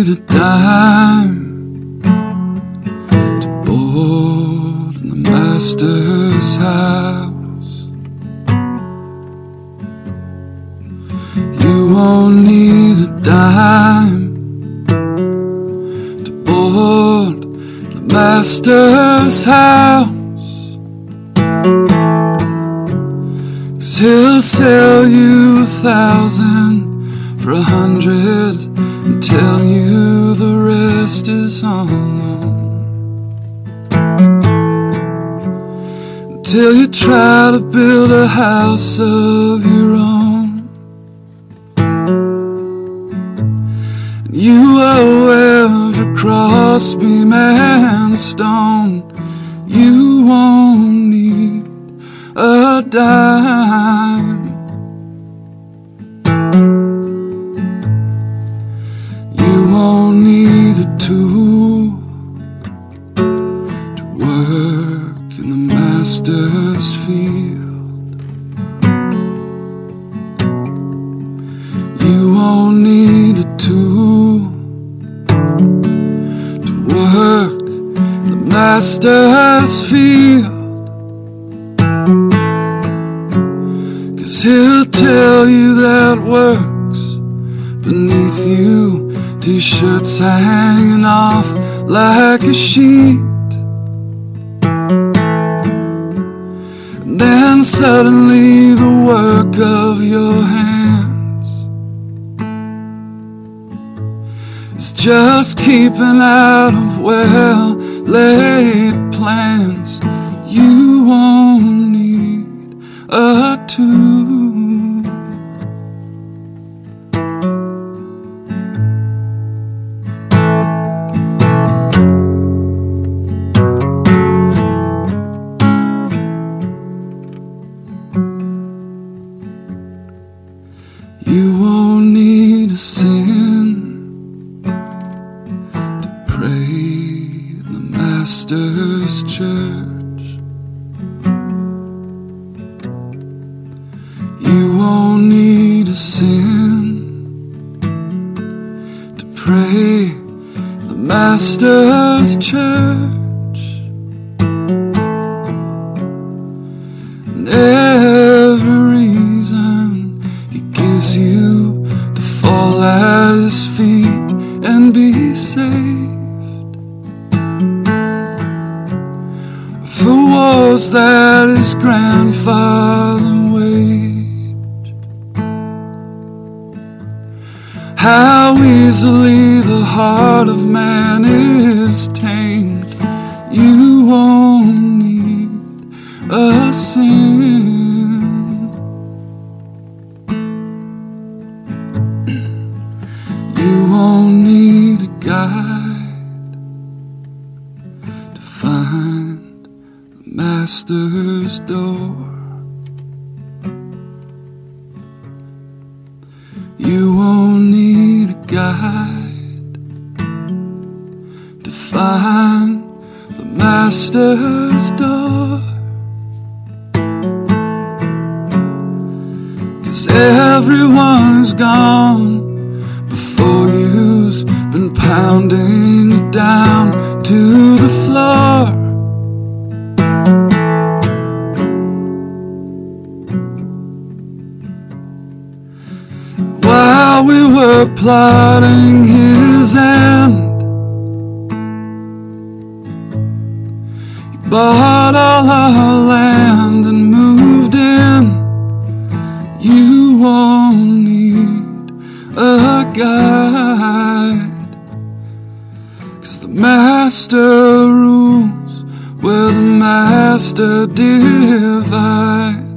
a dime to board in the master's house. You won't need a dime to board the master's house. 'Cause he'll sell you 1,000 for 100 and tell you the rest is on loan. Until you try to build a house of your own, and you will every crossbeam and stone. You won't need a dime. You won't need a tool to work in the master's field. You won't need a tool to work in the master's field. 'Cause he'll tell you that work's beneath you, t-shirts hanging off like a sheet. And then suddenly the work of your hands is just keeping out of well-laid plans. You won't need a tool. You won't need a sin to pray in the master's church. You won't need a sin to pray in the master's church. And every reason he gives you to fall at his feet and be saved, for wars that his grandfather waged. How easily the heart of man is tamed. You won't need a sin. You won't need a guide to find the master's door. You won't need a guide to find the master's door. 'Cause everyone is gone before you's been pounding it down to the floor. While we were plotting his end, he bought all our land and moved in. You won't need a guide, 'cause the master rules where the master divides.